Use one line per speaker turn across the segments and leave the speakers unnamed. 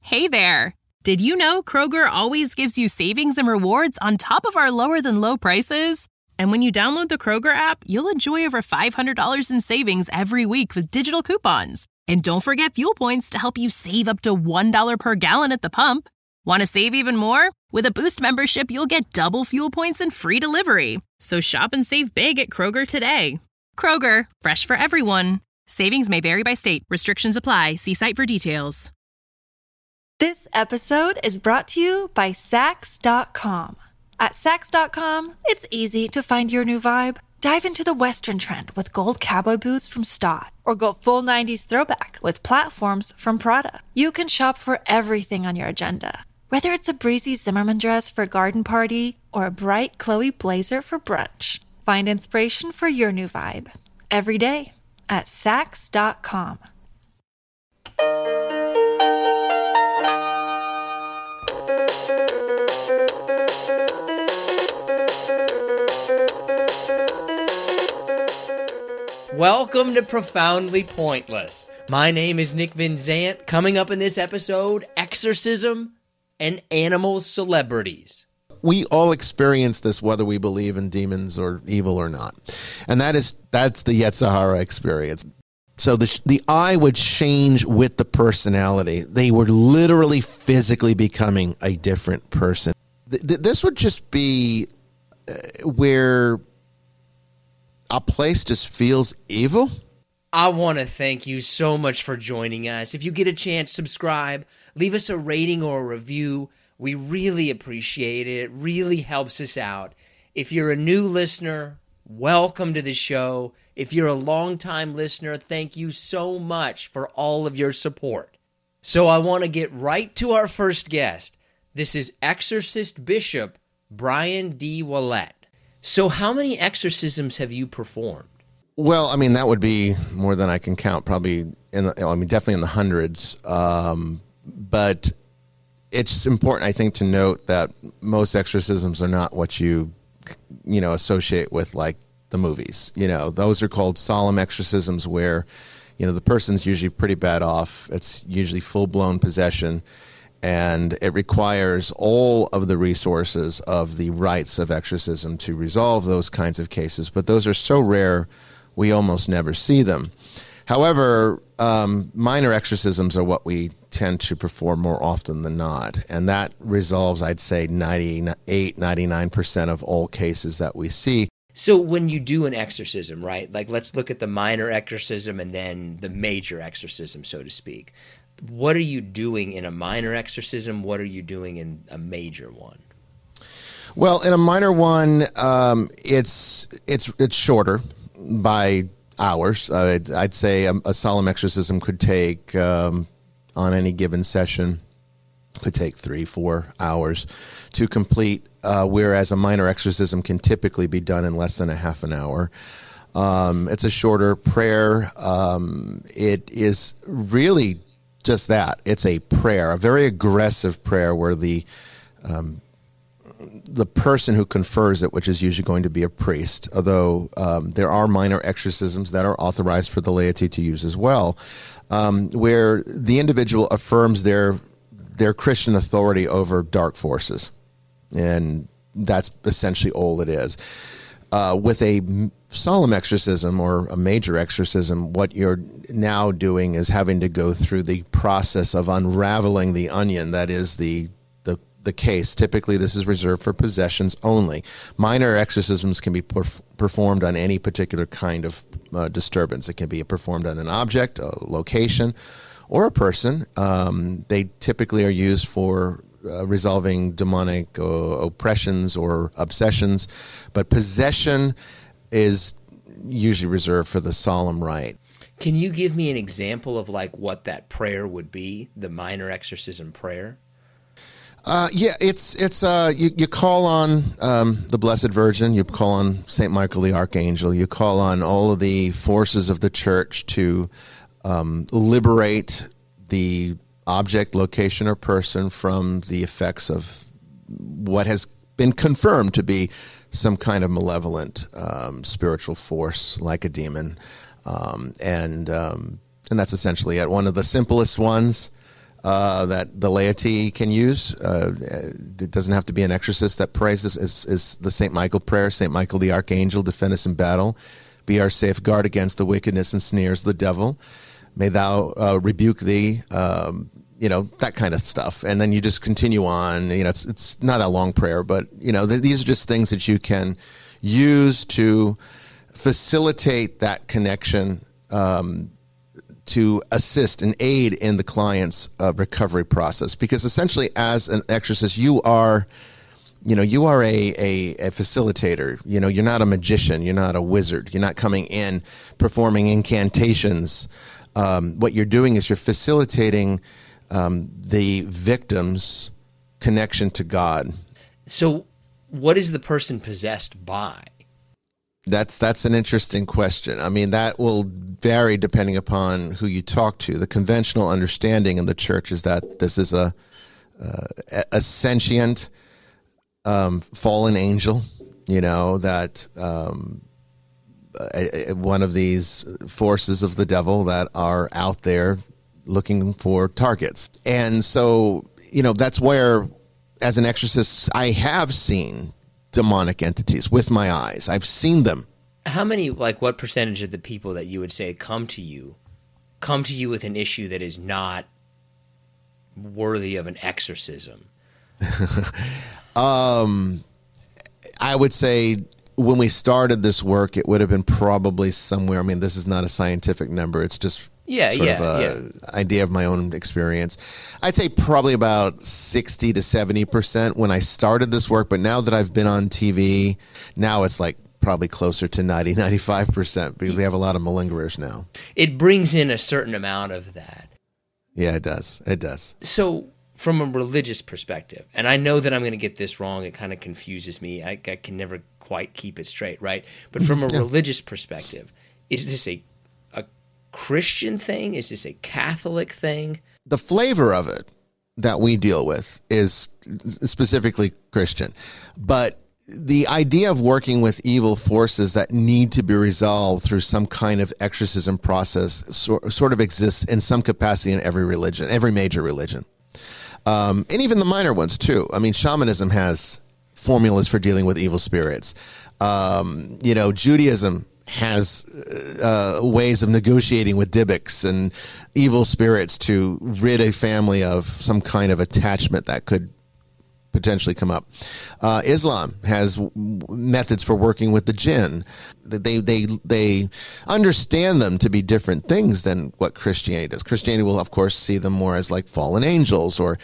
Hey there! Did you know Kroger always gives you savings and rewards on top of our lower-than-low prices? And when you download the Kroger app, you'll enjoy over $500 in savings every week with digital coupons. And don't forget fuel points to help you save up to $1 per gallon at the pump. Want to save even more? With a Boost membership, you'll get double fuel points and free delivery. So shop and save big at Kroger today. Kroger, fresh for everyone. Savings may vary by state. Restrictions apply. See site for details.
This episode is brought to you by Sax.com. At Sax.com, it's easy to find your new vibe. Dive into the Western trend with gold cowboy boots from Stott, or go full 90s throwback with platforms from Prada. You can shop for everything on your agenda, whether it's a breezy Zimmermann dress for a garden party or a bright Chloe blazer for brunch. Find inspiration for your new vibe every day at Sax.com.
Welcome to Profoundly Pointless. My name is Nick Van Zant. Coming up in this episode, exorcism and animal celebrities.
We all experience this whether we believe in demons or evil or not. And that's the Yetzer Hara experience. So the eye would change with the personality. They were literally physically becoming a different person. This would just be where a place just feels evil.
I want to thank you so much for joining us. If you get a chance, subscribe, leave us a rating or a review. We really appreciate it. It really helps us out. If you're a new listener, welcome to the show. If you're a longtime listener, thank you so much for all of your support. So I want to get right to our first guest. This is Exorcist Bishop Brian D. Ouellette. So how many exorcisms have you performed?
Well, I mean, that would be more than I can count, probably, definitely in the hundreds. But it's important, I think, to note that most exorcisms are not what you associate with, like, the movies. Those are called solemn exorcisms where, the person's usually pretty bad off. It's usually full-blown possession. And it requires all of the resources of the rites of exorcism to resolve those kinds of cases. But those are so rare, we almost never see them. However, minor exorcisms are what we tend to perform more often than not. And that resolves, I'd say, 98, 99% of all cases that we see.
So when you do an exorcism, right, like let's look at the minor exorcism and then the major exorcism, so to speak. What are you doing in a minor exorcism? What are you doing in a major one?
Well, in a minor one, it's shorter by hours. I'd say a solemn exorcism could take, on any given session, could take 3-4 hours to complete, whereas a minor exorcism can typically be done in less than a half an hour. It's a shorter prayer. It is really just that. It's a prayer, a very aggressive prayer where the person who confers it, which is usually going to be a priest, although there are minor exorcisms that are authorized for the laity to use as well, where the individual affirms their Christian authority over dark forces. And that's essentially all it is. With a solemn exorcism or a major exorcism, what you're now doing is having to go through the process of unraveling the onion that is the case. Typically, this is reserved for possessions only. Minor exorcisms can be performed on any particular kind of disturbance. It can be performed on an object, a location, or a person. They typically are used for resolving demonic oppressions or obsessions, but possession is usually reserved for the solemn rite.
Can you give me an example of like what that prayer would be, the minor exorcism prayer?
It's you call on the Blessed Virgin, you call on Saint Michael the Archangel, you call on all of the forces of the church to liberate the object, location, or person from the effects of what has been confirmed to be some kind of malevolent spiritual force like a demon. And that's essentially it. One of the simplest ones that the laity can use. It doesn't have to be an exorcist that prays. This is the St. Michael prayer. St. Michael the Archangel, defend us in battle. Be our safeguard against the wickedness and snares of the devil. May thou rebuke thee. That kind of stuff. And then you just continue on. It's not a long prayer, but, these are just things that you can use to facilitate that connection, to assist and aid in the client's recovery process. Because essentially, as an exorcist, you are a facilitator. You're not a magician. You're not a wizard. You're not coming in performing incantations. What you're doing is you're facilitating the victim's connection to God.
So what is the person possessed by?
That's an interesting question. I mean, that will vary depending upon who you talk to. The conventional understanding in the church is that this is a sentient fallen angel, that one of these forces of the devil that are out there looking for targets. And so, that's where, as an exorcist, I have seen demonic entities with my eyes. I've seen them.
How many, what percentage of the people that you would say come to you with an issue that is not worthy of an exorcism?
I would say when we started this work, it would have been probably somewhere. I mean, this is not a scientific number. It's just idea of my own experience. I'd say probably about 60 to 70% when I started this work. But now that I've been on TV, now it's probably closer to 90, 95% because we have a lot of malingerers now.
It brings in a certain amount of that.
Yeah, it does. It does.
So from a religious perspective, and I know that I'm going to get this wrong. It kind of confuses me. I can never quite keep it straight, right? But from a religious perspective, is this a Christian thing? Is this a Catholic thing?
The flavor of it that we deal with is specifically Christian. But the idea of working with evil forces that need to be resolved through some kind of exorcism process sort of exists in some capacity in every religion, every major religion. And even the minor ones, too. I mean, shamanism has formulas for dealing with evil spirits. Judaism has ways of negotiating with Dybbuk and evil spirits to rid a family of some kind of attachment that could potentially come up. Islam has methods for working with the jinn. They understand them to be different things than what Christianity does. Christianity will, of course, see them more as fallen angels or,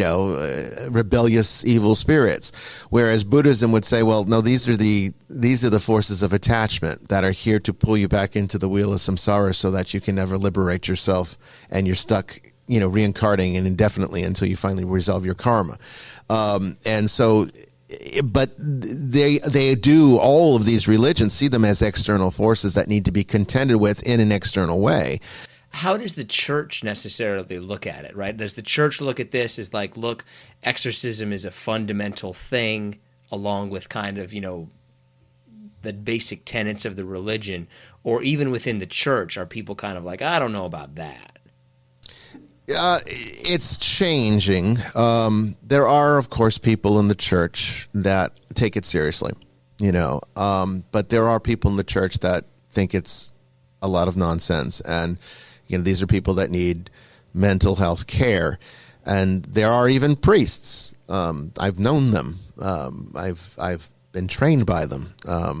rebellious evil spirits. Whereas Buddhism would say, well, no, these are the forces of attachment that are here to pull you back into the wheel of samsara so that you can never liberate yourself and you're stuck, reincarnating indefinitely until you finally resolve your karma. And so, but they do, all of these religions see them as external forces that need to be contended with in an external way.
How does the church necessarily look at it, right? Does the church look at this as look, exorcism is a fundamental thing along with kind of, the basic tenets of the religion, or even within the church, are people kind of I don't know about that?
It's changing. There are, of course, people in the church that take it seriously, but there are people in the church that think it's a lot of nonsense. And, these are people that need mental health care. And there are even priests. I've known them. I've been trained by them,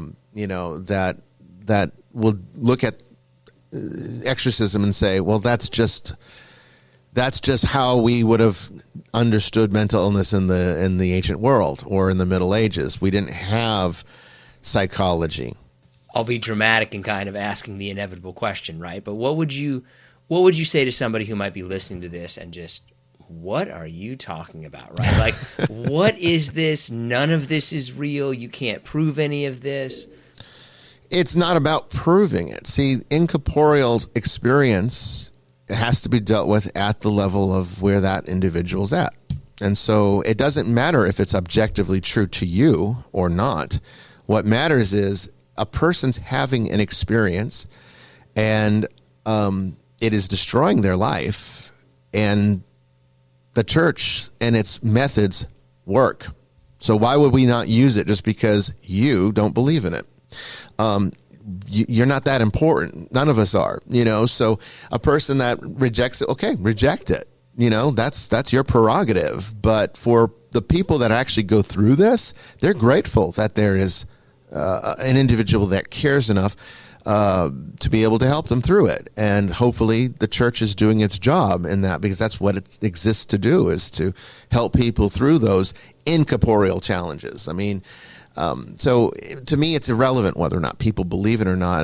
that will look at exorcism and say, well, that's just how we would have understood mental illness in the ancient world or in the Middle Ages. We didn't have psychology.
I'll be dramatic and kind of asking the inevitable question, right? But what would you say to somebody who might be listening to this and just, what are you talking about, right? What is this? None of this is real. You can't prove any of this.
It's not about proving it. See, incorporeal experience has to be dealt with at the level of where that individual's at. And so it doesn't matter if it's objectively true to you or not. What matters is a person's having an experience and it is destroying their life, and the church and its methods work. So why would we not use it just because you don't believe in it? You're not that important. None of us are, so a person that rejects it, okay, reject it. That's your prerogative. But for the people that actually go through this, they're grateful that there is an individual that cares enough to be able to help them through it. And hopefully the church is doing its job in that, because that's what it exists to do, is to help people through those incorporeal challenges. I mean, so to me, it's irrelevant whether or not people believe it or not.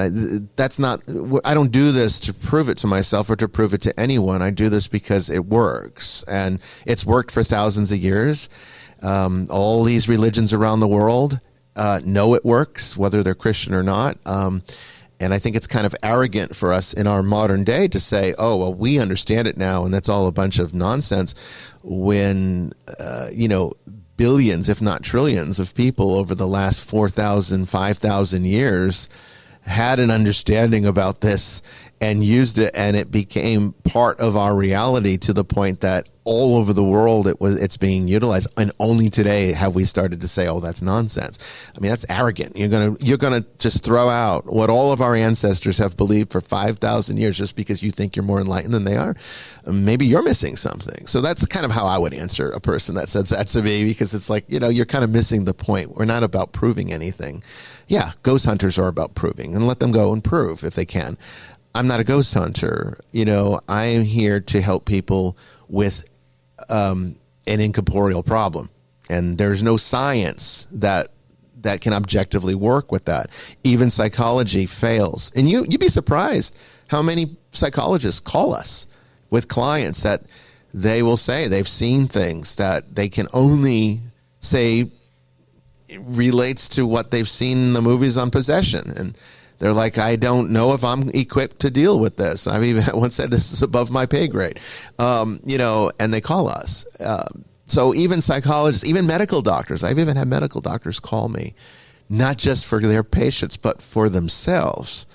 I don't do this to prove it to myself or to prove it to anyone. I do this because it works, and it's worked for thousands of years. All these religions around the world know it works, whether they're Christian or not. And I think it's kind of arrogant for us in our modern day to say, oh, well, we understand it now, and that's all a bunch of nonsense, when, billions, if not trillions of people over the last 4,000, 5,000 years had an understanding about this and used it, and it became part of our reality to the point that all over the world it's being utilized. And only today have we started to say, oh, that's nonsense. I mean, that's arrogant. You're gonna just throw out what all of our ancestors have believed for 5,000 years just because you think you're more enlightened than they are. Maybe you're missing something. So that's kind of how I would answer a person that says that to me, because it's like, you're kind of missing the point. We're not about proving anything. Yeah, ghost hunters are about proving, and let them go and prove if they can. I'm not a ghost hunter. I am here to help people with an incorporeal problem. And there's no science that can objectively work with that. Even psychology fails. And you'd be surprised how many psychologists call us with clients that they will say they've seen things that they can only say relates to what they've seen in the movies on possession. And they're like, I don't know if I'm equipped to deal with this. I've even once said this is above my pay grade, and they call us. So even psychologists, even medical doctors, I've even had medical doctors call me, not just for their patients, but for themselves.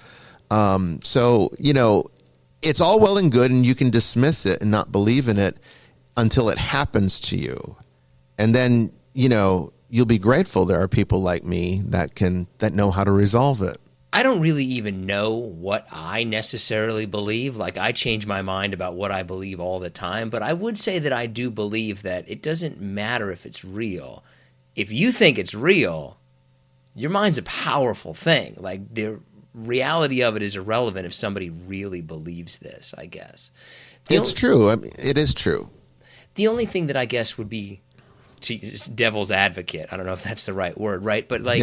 So, it's all well and good, and you can dismiss it and not believe in it until it happens to you. And then, you'll be grateful there are people like me that know how to resolve it.
I don't really even know what I necessarily believe. Like, I change my mind about what I believe all the time, but I would say that I do believe that it doesn't matter if it's real. If you think it's real, your mind's a powerful thing. Like, the reality of it is irrelevant if somebody really believes this, I guess.
It's true. I mean, it is true.
The only thing that I guess would be devil's advocate. I don't know if that's the right word, right? But like,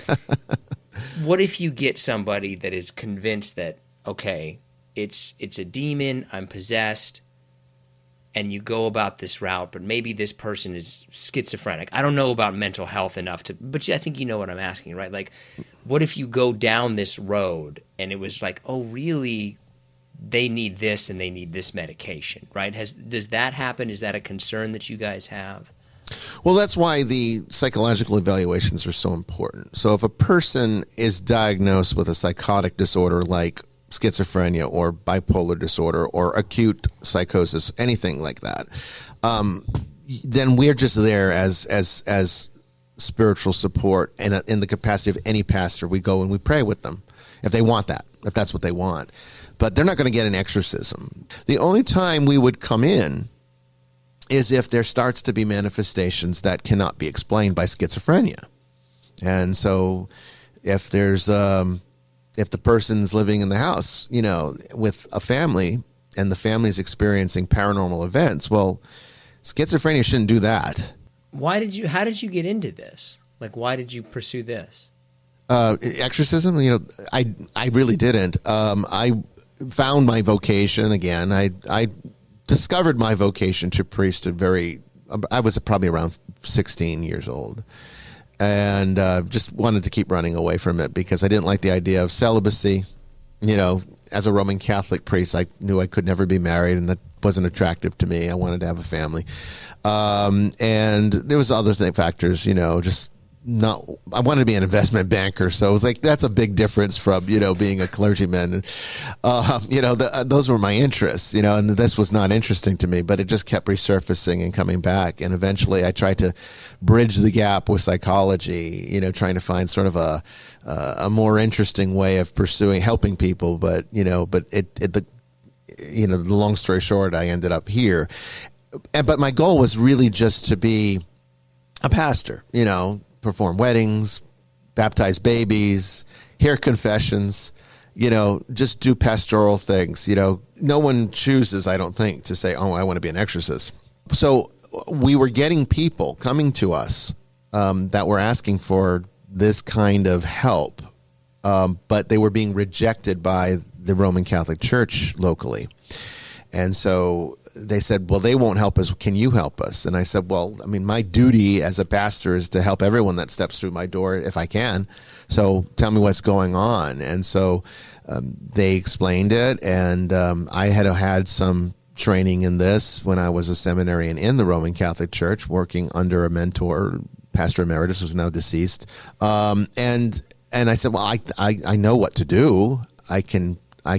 what if you get somebody that is convinced that, okay, it's a demon, I'm possessed, and you go about this route, but maybe this person is schizophrenic. I don't know about mental health enough but I think you know what I'm asking, right? Like, what if you go down this road and it was like, oh, really, they need this and they need this medication, right? Does that happen? Is that a concern that you guys have?
Well, that's why the psychological evaluations are so important. So if a person is diagnosed with a psychotic disorder like schizophrenia or bipolar disorder or acute psychosis, anything like that, then we're just there as spiritual support, and in the capacity of any pastor, we go and we pray with them if they want that, if that's what they want. But they're not going to get an exorcism. The only time we would come in is if there starts to be manifestations that cannot be explained by schizophrenia. And so if there's if the person's living in the house, with a family, and the family's experiencing paranormal events, well, schizophrenia shouldn't do that.
How did you get into this? Like, why did you pursue this?
Exorcism, I really didn't. I found my vocation again. I discovered my vocation to priesthood I was probably around 16 years old, and just wanted to keep running away from it because I didn't like the idea of celibacy. As a Roman Catholic priest, I knew I could never be married, and that wasn't attractive to me. I wanted to have a family. And there was other factors, just I wanted to be an investment banker. So it was like, that's a big difference from, being a clergyman. Those were my interests, and this was not interesting to me, but it just kept resurfacing and coming back. And eventually I tried to bridge the gap with psychology, trying to find sort of a more interesting way of helping people. But, the long story short, I ended up here. But my goal was really just to be a pastor, perform weddings, baptize babies, hear confessions, just do pastoral things. No one chooses, I don't think, to say, oh, I want to be an exorcist. So we were getting people coming to us that were asking for this kind of help, but they were being rejected by the Roman Catholic Church locally. And so they said, well, they won't help us. Can you help us? And I said, well, my duty as a pastor is to help everyone that steps through my door if I can. So tell me what's going on. And so they explained it. And I had some training in this when I was a seminarian in the Roman Catholic Church, working under a mentor, Pastor Emeritus, who's now deceased. And I said, well, I know what to do. I can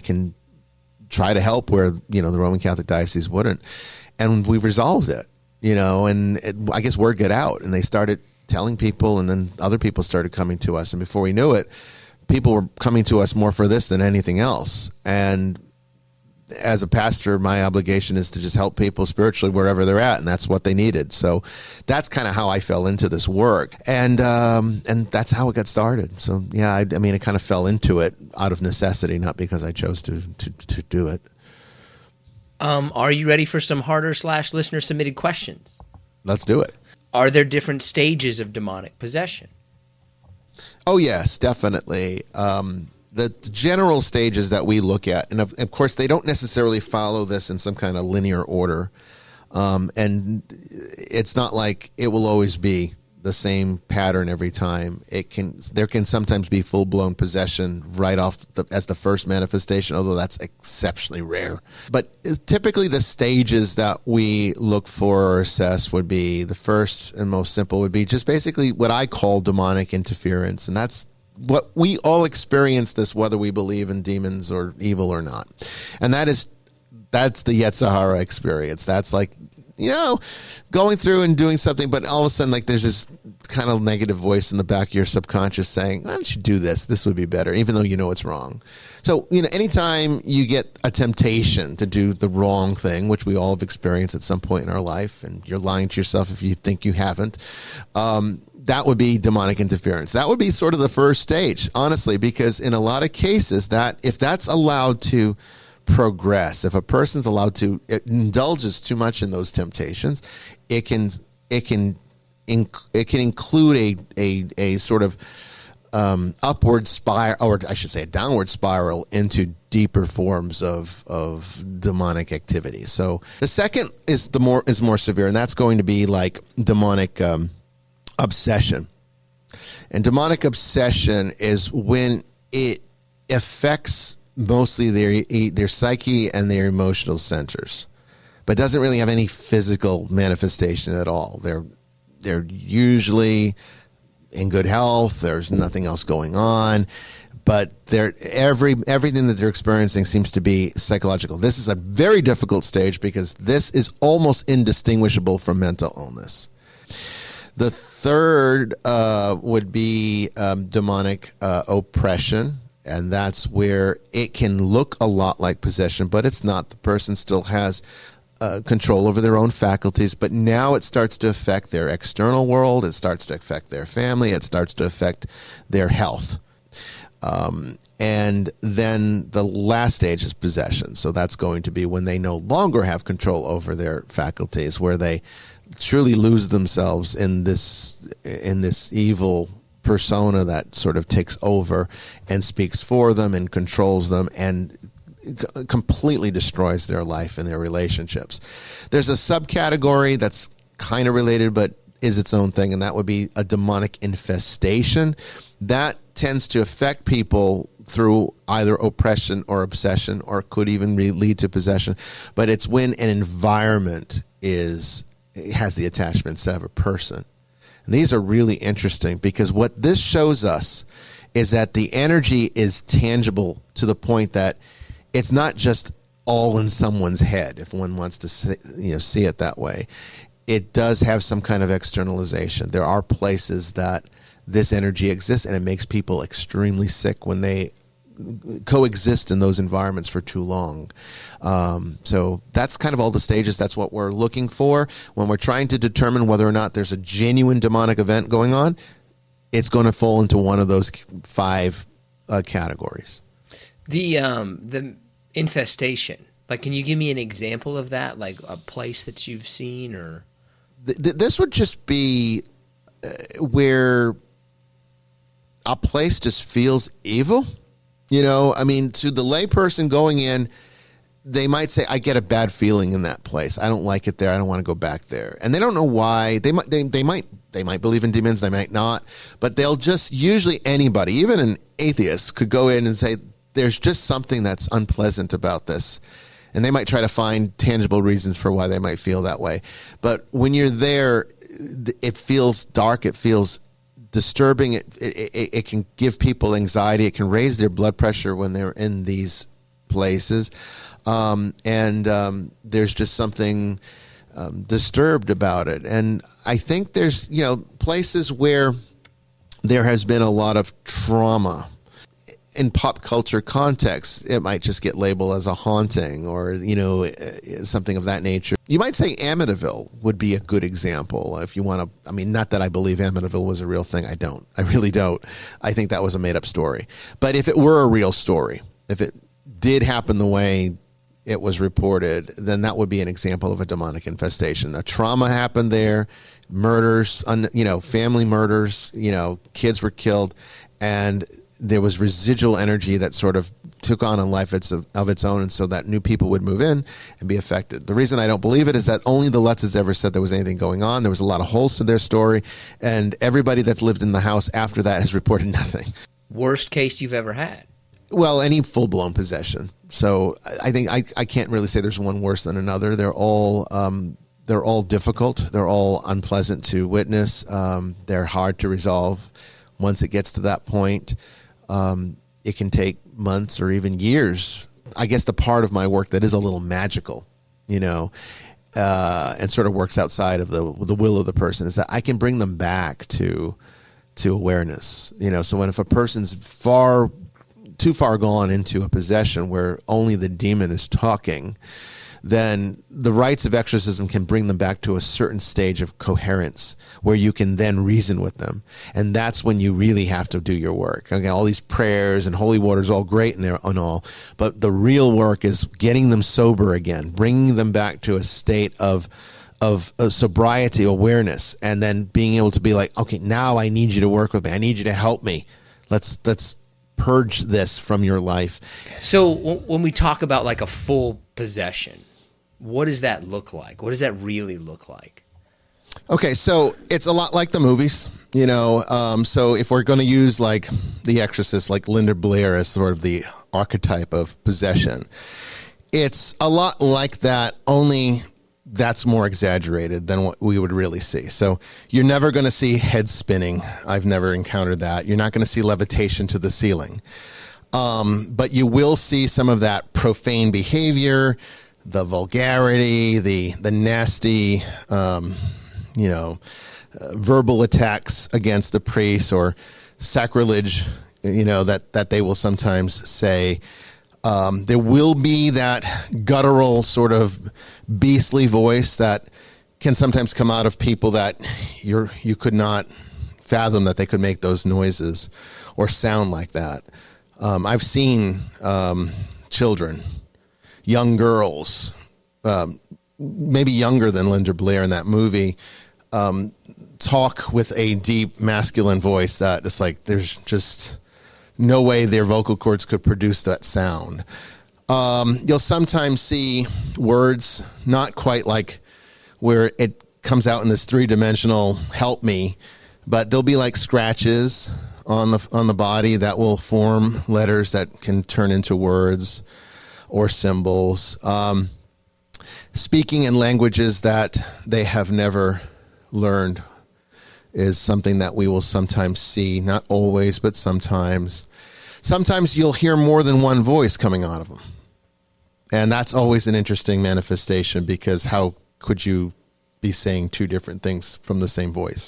try to help where, the Roman Catholic Diocese wouldn't. And we resolved it, I guess word got out, and they started telling people, and then other people started coming to us. And before we knew it, people were coming to us more for this than anything else. And as a pastor, my obligation is to just help people spiritually wherever they're at, and that's what they needed. So that's kind of how I fell into this work, and that's how it got started. So yeah, I kind of fell into it out of necessity, not because I chose to do it.
Are you ready for some harder / listener submitted questions?
Let's do it.
Are there different stages of demonic possession?
Oh yes, definitely. The general stages that we look at, and of course, they don't necessarily follow this in some kind of linear order. And it's not like it will always be the same pattern every time. There can sometimes be full-blown possession right off as the first manifestation, although that's exceptionally rare. But typically the stages that we look for or assess would be, the first and most simple would be just basically what I call demonic interference. And that's what we all experience this, whether we believe in demons or evil or not. And that's the Yetzer Hara experience. That's like, going through and doing something, but all of a sudden, like, there's this kind of negative voice in the back of your subconscious saying, why don't you do this? This would be better, even though you know it's wrong. So, anytime you get a temptation to do the wrong thing, which we all have experienced at some point in our life, and you're lying to yourself if you think you haven't, that would be demonic interference. That would be sort of the first stage, honestly, because in a lot of cases, that if that's allowed to progress, if a person's allowed to, it indulges too much in those temptations, it can include a sort of upward spiral, or I should say a downward spiral, into deeper forms of demonic activity. So the second is more severe, and that's going to be like demonic obsession. And demonic obsession is when it affects mostly their psyche and their emotional centers, but doesn't really have any physical manifestation at all. They're usually in good health. There's nothing else going on, but everything that they're experiencing seems to be psychological. This is a very difficult stage because this is almost indistinguishable from mental illness. The third would be demonic oppression, and that's where it can look a lot like possession, but it's not. The person still has control over their own faculties, but now it starts to affect their external world. It starts to affect their family. It starts to affect their health. And then the last stage is possession. So that's going to be when they no longer have control over their faculties, where they truly lose themselves in this evil persona that sort of takes over and speaks for them and controls them and completely destroys their life and their relationships. There's a subcategory that's kind of related but is its own thing, and that would be a demonic infestation. That tends to affect people through either oppression or obsession, or could even lead to possession. But it's when an environment has the attachment instead of a person. And these are really interesting because what this shows us is that the energy is tangible to the point that it's not just all in someone's head, if one wants to see it that way. It does have some kind of externalization. There are places that this energy exists, and it makes people extremely sick when they coexist in those environments for too long. So that's kind of all the stages. That's what we're looking for when we're trying to determine whether or not there's a genuine demonic event going on. It's going to fall into one of those 5 categories.
The infestation, like, can you give me an example of that, like a place that you've seen? Or
this would just be where a place just feels evil. I mean, to the layperson going in, they might say, I get a bad feeling in that place. I don't like it there. I don't want to go back there. And they don't know why. They might believe in demons. They might not. But they'll just, usually anybody, even an atheist, could go in and say, there's just something that's unpleasant about this. And they might try to find tangible reasons for why they might feel that way. But when you're there, it feels dark. It feels disturbing. It can give people anxiety. It can raise their blood pressure when they're in these places. There's just something disturbed about it. And I think there's, places where there has been a lot of trauma. In pop culture context, it might just get labeled as a haunting or, something of that nature. You might say Amityville would be a good example if you want to. I mean, not that I believe Amityville was a real thing. I don't. I really don't. I think that was a made-up story. But if it were a real story, if it did happen the way it was reported, then that would be an example of a demonic infestation. A trauma happened there, murders, family murders, kids were killed, and there was residual energy that sort of took on a life of its own, and so that new people would move in and be affected. The reason I don't believe it is that only the Lutzes ever said there was anything going on. There was a lot of holes to their story, and everybody that's lived in the house after that has reported nothing.
Worst case you've ever had?
Well, any full-blown possession. So I think I can't really say there's one worse than another. They're all difficult. They're all unpleasant to witness. They're hard to resolve once it gets to that point. It can take months or even years. I guess the part of my work that is a little magical, and sort of works outside of the will of the person, is that I can bring them back to awareness. So if a person's too far gone into a possession where only the demon is talking, then the rites of exorcism can bring them back to a certain stage of coherence where you can then reason with them. And that's when you really have to do your work. Okay, all these prayers and holy water is all great and all, but the real work is getting them sober again, bringing them back to a state of sobriety, awareness, and then being able to be like, okay, now I need you to work with me. I need you to help me. Let's purge this from your life.
So when we talk about like a full possession, what does that look like? What does that really look like?
Okay, so it's a lot like the movies, so if we're going to use like The Exorcist, like Linda Blair as sort of the archetype of possession, it's a lot like that, only that's more exaggerated than what we would really see. So you're never going to see head spinning. I've never encountered that. You're not going to see levitation to the ceiling. But you will see some of that profane behavior, the vulgarity, the nasty, verbal attacks against the priest, or sacrilege, that they will sometimes say. There will be that guttural sort of beastly voice that can sometimes come out of people that you could not fathom that they could make those noises or sound like that. I've seen children, young girls, maybe younger than Linda Blair in that movie, talk with a deep masculine voice that it's like there's just no way their vocal cords could produce that sound. You'll sometimes see words not quite like where it comes out in this three-dimensional help me, but there'll be like scratches on the body that will form letters that can turn into words or symbols. Speaking in languages that they have never learned. is something that we will sometimes see, not always, but sometimes. Sometimes you'll hear more than one voice coming out of them. And that's always an interesting manifestation, because how could you be saying two different things from the same voice?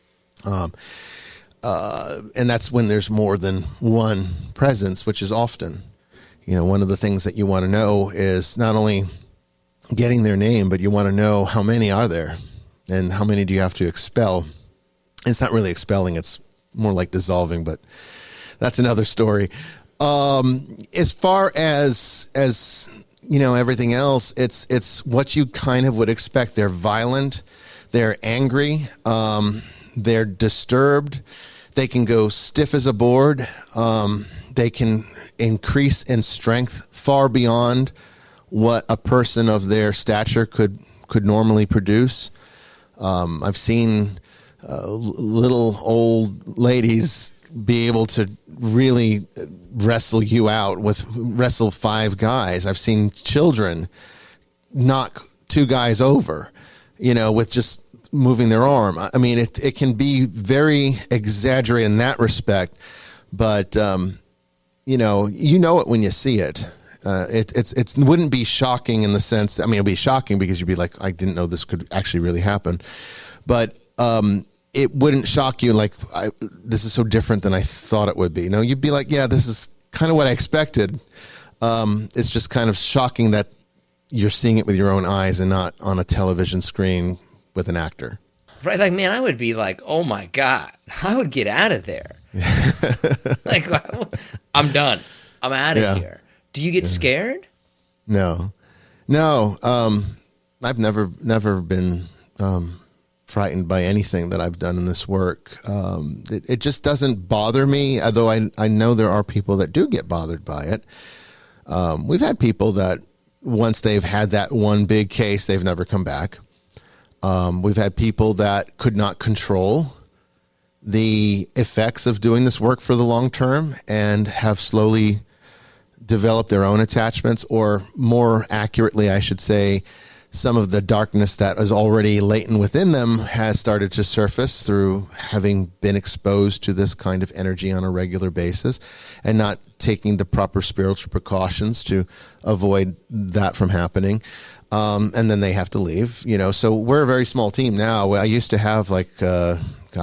And that's when there's more than one presence, which is often. One of the things that you want to know is not only getting their name, but you want to know how many are there and how many do you have to expel. It's not really expelling, it's more like dissolving, but that's another story. As far as everything else, it's what you kind of would expect. They're violent, they're angry, they're disturbed, they can go stiff as a board, they can increase in strength far beyond what a person of their stature could normally produce. I've seen little old ladies be able to really wrestle wrestle 5 guys. I've seen children knock 2 guys over, with just moving their arm. I mean, it can be very exaggerated in that respect, but you know it when you see it. It wouldn't be shocking in the sense. I mean, it'll be shocking because you'd be like, I didn't know this could actually really happen, but it wouldn't shock you like this is so different than I thought it would be. No, you'd be like, yeah, this is kind of what I expected. It's just kind of shocking that you're seeing it with your own eyes and not on a television screen with an actor.
Right, like, man, I would be like, oh my God, I would get out of there. Like, I'm done. I'm out of here. Do you get scared?
No. I've never been frightened by anything that I've done in this work. It just doesn't bother me, although I know there are people that do get bothered by it. We've had people that once they've had that one big case, they've never come back. We've had people that could not control the effects of doing this work for the long term and have slowly developed their own attachments, or more accurately, I should say, some of the darkness that is already latent within them has started to surface through having been exposed to this kind of energy on a regular basis and not taking the proper spiritual precautions to avoid that from happening. And then they have to leave, so we're a very small team now. I used to have like 10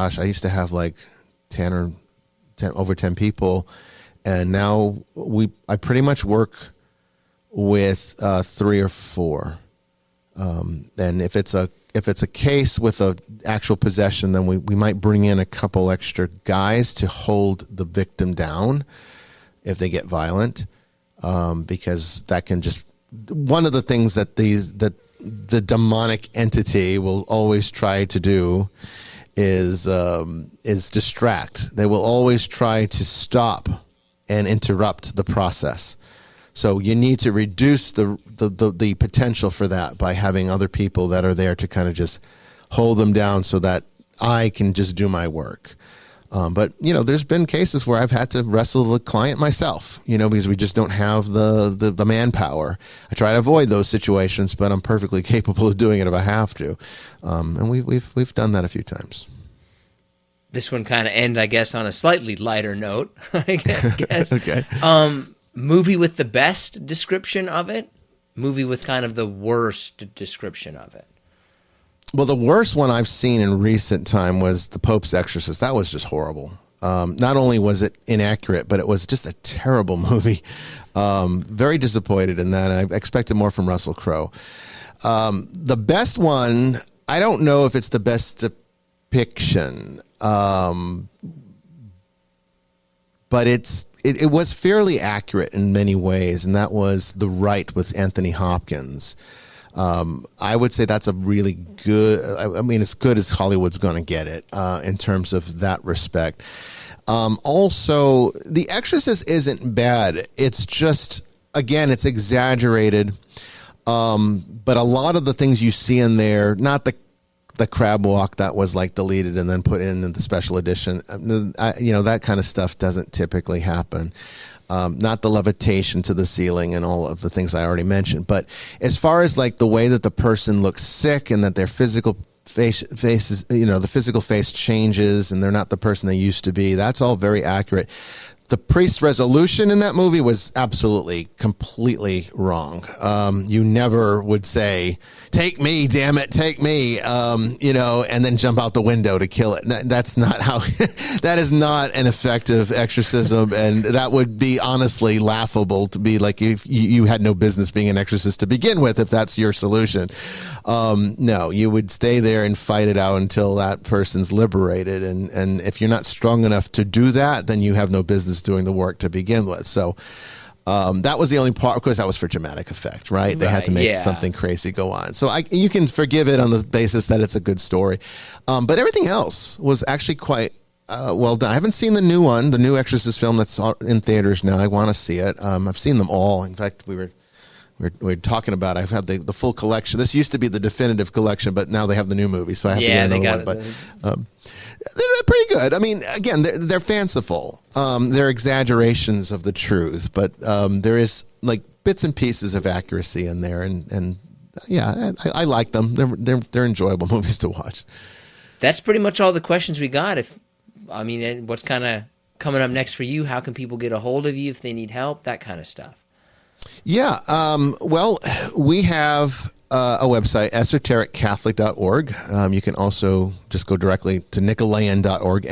or over 10 people. And now I pretty much work with 3 or 4. And if it's a case with a actual possession, then we might bring in a couple extra guys to hold the victim down if they get violent, because that can just, one of the things that the demonic entity will always try to do is distract. They will always try to stop and interrupt the process. So you need to reduce the potential for that by having other people that are there to kind of just hold them down so that I can just do my work. But, there's been cases where I've had to wrestle the client myself, because we just don't have the manpower. I try to avoid those situations, but I'm perfectly capable of doing it if I have to. And we've done that a few times.
This one kind of end, I guess, on a slightly lighter note, I guess.
Okay.
Movie with the best description of it? Movie with kind of the worst description of it?
Well, the worst one I've seen in recent time was The Pope's Exorcist. That was just horrible. Not only was it inaccurate, but it was just a terrible movie. Very disappointed in that. I expected more from Russell Crowe. The best one, I don't know if it's the best depiction, but it was fairly accurate in many ways, and that was The Rite with Anthony Hopkins. I would say that's a really good, I mean, as good as Hollywood's going to get it in terms of that respect. Also, The Exorcist isn't bad. It's just, again, it's exaggerated. But a lot of the things you see in there, not the crab walk that was like deleted and then put in the special edition, that kind of stuff doesn't typically happen. Not the levitation to the ceiling and all of the things I already mentioned. But as far as like the way that the person looks sick and that their physical faces, the physical face changes and they're not the person they used to be. That's all very accurate. The priest's resolution in that movie was absolutely, completely wrong. You never would say, "Take me, damn it, take me," and then jump out the window to kill it. That's not how. That is not an effective exorcism, and that would be honestly laughable to be like if you had no business being an exorcist to begin with, if that's your solution. No, you would stay there and fight it out until that person's liberated, and if you're not strong enough to do that, then you have no business doing the work to begin with. So that was the only part. Of course, that was for dramatic effect, right? They had to make something crazy go on. So you can forgive it on the basis that it's a good story. But everything else was actually quite well done. I haven't seen the new one, the new Exorcist film that's in theaters now. I want to see it. I've seen them all. In fact, we're talking about, I've had the full collection. This used to be the definitive collection, but now they have the new movie, so I have to get another one. But they're pretty good. I mean, again, they're fanciful. They're exaggerations of the truth, but there is like bits and pieces of accuracy in there, and I like them. They're enjoyable movies to watch.
That's pretty much all the questions we got. What's kind of coming up next for you? How can people get a hold of you if they need help? That kind of stuff.
Yeah. Well, we have a website, esotericcatholic.org. You can also just go directly to nicholaean.org,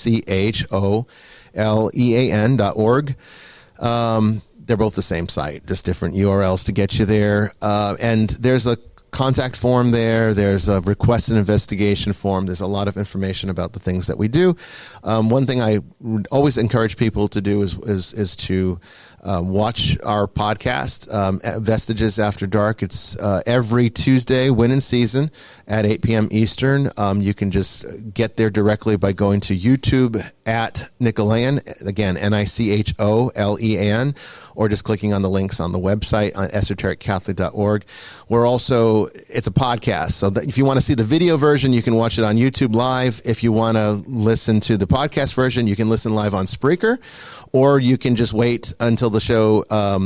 NICHOLEAN.org. They're both the same site, just different URLs to get you there. And there's a contact form there. There's a request an investigation form. There's a lot of information about the things that we do. One thing I would always encourage people to do is to watch our podcast, Vestiges After Dark. It's every Tuesday, Win in Season at 8 p.m. Eastern. You can just get there directly by going to YouTube at Nicholaean, again, NICHOLEAN, or just clicking on the links on the website on esotericcatholic.org. We're also, it's a podcast, so that if you want to see the video version, you can watch it on YouTube Live. If you want to listen to the podcast version, you can listen live on Spreaker, or you can just wait until the show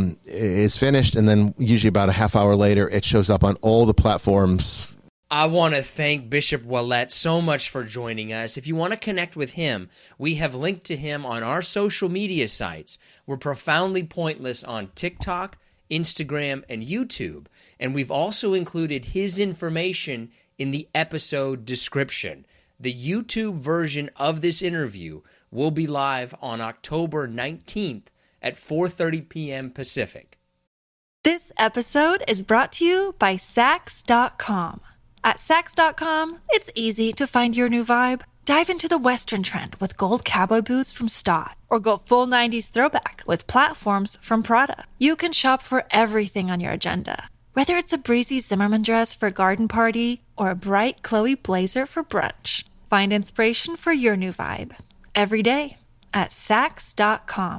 is finished, and then usually about a half hour later, it shows up on all the platforms.
I want to thank Bishop Ouellet so much for joining us. If you want to connect with him, we have linked to him on our social media sites. We're Profoundly Pointless on TikTok, Instagram, and YouTube. And we've also included his information in the episode description. The YouTube version of this interview will be live on October 19th at 4:30 p.m. Pacific.
This episode is brought to you by Sax.com. At Sax.com, it's easy to find your new vibe. Dive into the Western trend with gold cowboy boots from Stott, or go full 90s throwback with platforms from Prada. You can shop for everything on your agenda, whether it's a breezy Zimmermann dress for a garden party or a bright Chloe blazer for brunch. Find inspiration for your new vibe every day at Sax.com.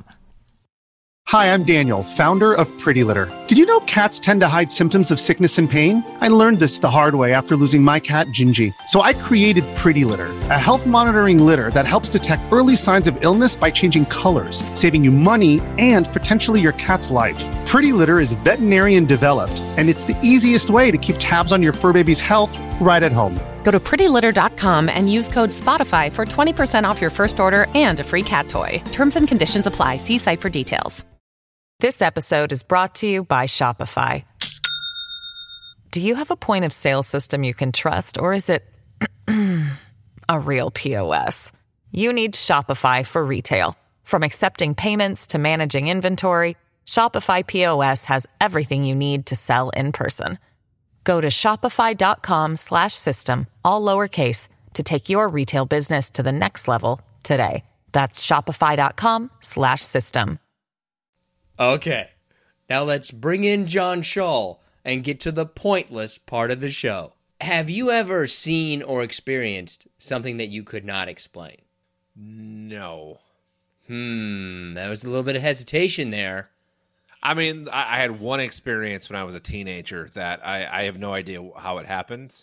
Hi, I'm Daniel, founder of Pretty Litter. Did you know cats tend to hide symptoms of sickness and pain? I learned this the hard way after losing my cat, Gingy. So I created Pretty Litter, a health monitoring litter that helps detect early signs of illness by changing colors, saving you money and potentially your cat's life. Pretty Litter is veterinarian developed, and it's the easiest way to keep tabs on your fur baby's health right at home.
Go to prettylitter.com and use code SPOTIFY for 20% off your first order and a free cat toy. Terms and conditions apply. See site for details.
This episode is brought to you by Shopify. Do you have a point of sale system you can trust, or is it a real POS? You need Shopify for retail. From accepting payments to managing inventory, Shopify POS has everything you need to sell in person. Go to shopify.com/system, all lowercase, to take your retail business to the next level today. That's shopify.com/system.
Okay, now let's bring in John Shull and get to the pointless part of the show. Have you ever seen or experienced something that you could not explain?
No.
That was a little bit of hesitation there.
I mean, I had one experience when I was a teenager that I have no idea how it happens,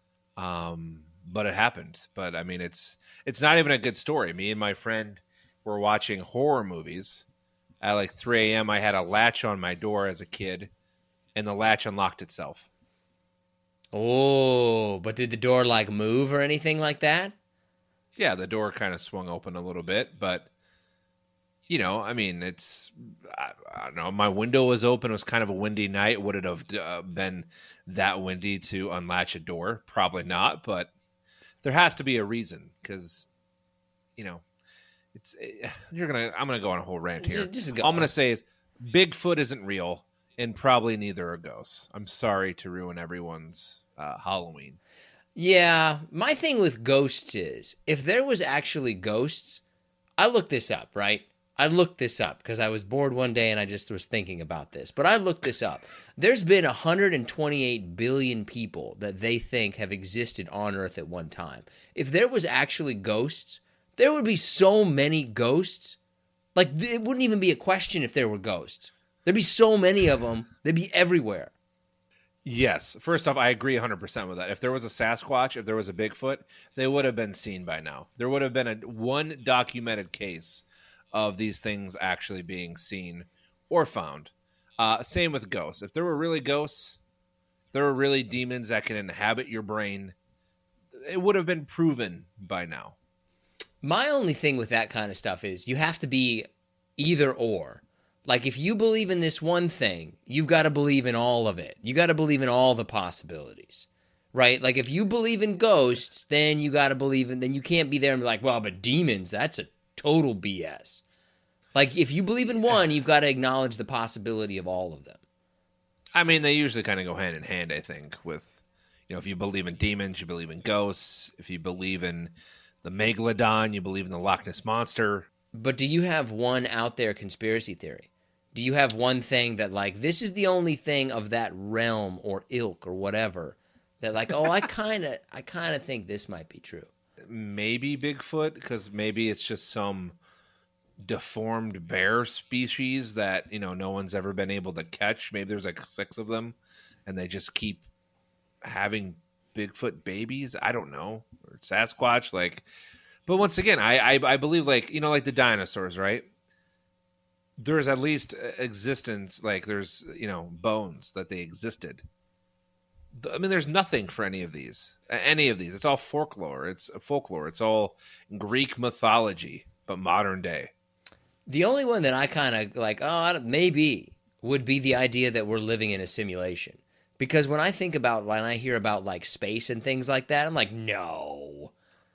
but it happened. But, I mean, it's not even a good story. Me and my friend were watching horror movies. At like 3 a.m., I had a latch on my door as a kid, and the latch unlocked itself.
Oh, but did the door like move or anything like that?
Yeah, the door kind of swung open a little bit, but you know, I mean, I don't know. My window was open. It was kind of a windy night. Would it have been that windy to unlatch a door? Probably not, but there has to be a reason because, you know, I'm going to go on a whole rant here. All I'm going to say is Bigfoot isn't real and probably neither are ghosts. I'm sorry to ruin everyone's Halloween.
Yeah, my thing with ghosts is if there was actually ghosts, I looked this up, right? I looked this up because I was bored one day and I just was thinking about this. But I looked this up. There's been 128 billion people that they think have existed on Earth at one time. If there was actually ghosts, there would be so many ghosts. Like, it wouldn't even be a question if there were ghosts. There'd be so many of them. They'd be everywhere.
Yes. First off, I agree 100% with that. If there was a Sasquatch, if there was a Bigfoot, they would have been seen by now. There would have been one documented case of these things actually being seen or found. Same with ghosts. If there were really ghosts, there were really demons that can inhabit your brain, it would have been proven by now.
My only thing with that kind of stuff is you have to be either or. Like, if you believe in this one thing, you've got to believe in all of it. You got to believe in all the possibilities, right? Like, if you believe in ghosts, then you got to believe in, then you can't be there and be like, well, but demons, that's a total BS. Like, if you believe in one, you've got to acknowledge the possibility of all of them.
I mean, they usually kind of go hand in hand, I think, with, you know, if you believe in demons, you believe in ghosts. If you believe in the Megalodon, you believe in the Loch Ness Monster.
But do you have one out there conspiracy theory? Do you have one thing that, like, this is the only thing of that realm or ilk or whatever that, like, oh, I kind of think this might be true?
Maybe Bigfoot, because maybe it's just some deformed bear species that, you know, no one's ever been able to catch. Maybe there's like 6 of them and they just keep having Bigfoot babies. I don't know. Or Sasquatch, like, but once again, I believe, like, you know, like the dinosaurs, right? There's at least existence, like there's, you know, bones that they existed. I mean, there's nothing for any of these. It's all folklore. It's folklore. It's all Greek mythology, but modern day.
The only one that I kind of like, maybe, would be the idea that we're living in a simulation. Because when I hear about like space and things like that, I'm like, no,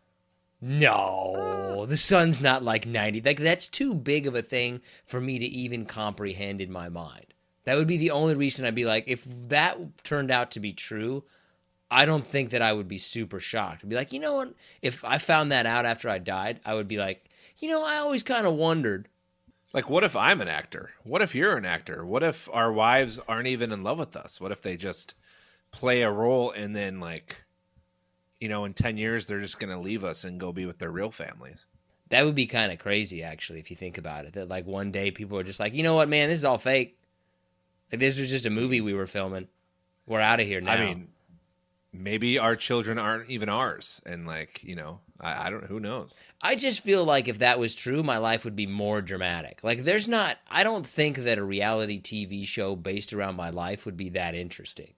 the sun's not like 90. Like, that's too big of a thing for me to even comprehend in my mind. That would be the only reason I'd be like, if that turned out to be true, I don't think that I would be super shocked. I'd be like, you know what? If I found that out after I died, I would be like, you know, I always kind of wondered.
Like, what if I'm an actor? What if you're an actor? What if our wives aren't even in love with us? What if they just play a role and then, like, you know, in 10 years, they're just going to leave us and go be with their real families?
That would be kind of crazy, actually, if you think about it. That, like, one day people are just like, you know what, man, this is all fake. Like, this was just a movie we were filming. We're out of here now.
I mean, maybe our children aren't even ours. And, like, you know, I don't, who knows?
I just feel like if that was true, my life would be more dramatic. Like, I don't think that a reality TV show based around my life would be that interesting.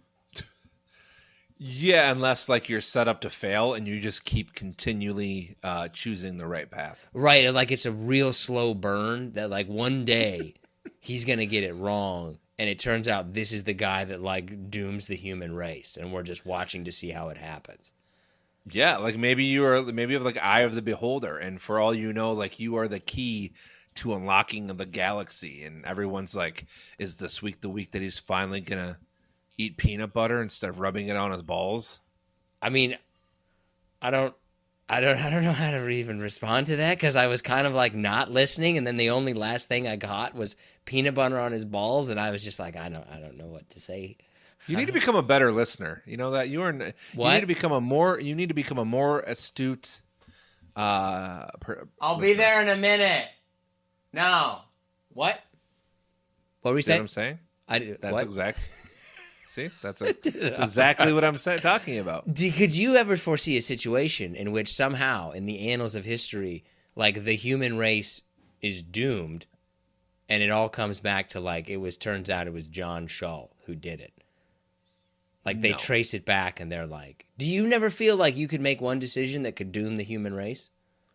Yeah, unless, like, you're set up to fail and you just keep continually choosing the right path.
Right, like it's a real slow burn that, like, one day he's going to get it wrong, and it turns out this is the guy that, like, dooms the human race, and we're just watching to see how it happens.
Yeah, like maybe you have like eye of the beholder, and for all you know, like, you are the key to unlocking the galaxy, and everyone's like, is this week the week that he's finally going to eat peanut butter instead of rubbing it on his balls?
I mean, I don't know how to even respond to that, because I was kind of like not listening, and then the only last thing I got was peanut butter on his balls, and I was just like, I don't know what to say.
You need to become a better listener. You know that you need to become a more astute.
I'll
listener.
be there in a minute. No, what? What were you saying?
What I'm saying? That's
what?
exactly. See, that's exactly what I'm talking about.
Could you ever foresee a situation in which somehow, in the annals of history, like, the human race is doomed, and it all comes back to, like, turns out it was John Shull who did it? Like they trace it back and they're like, do you never feel like you could make one decision that could doom the human race?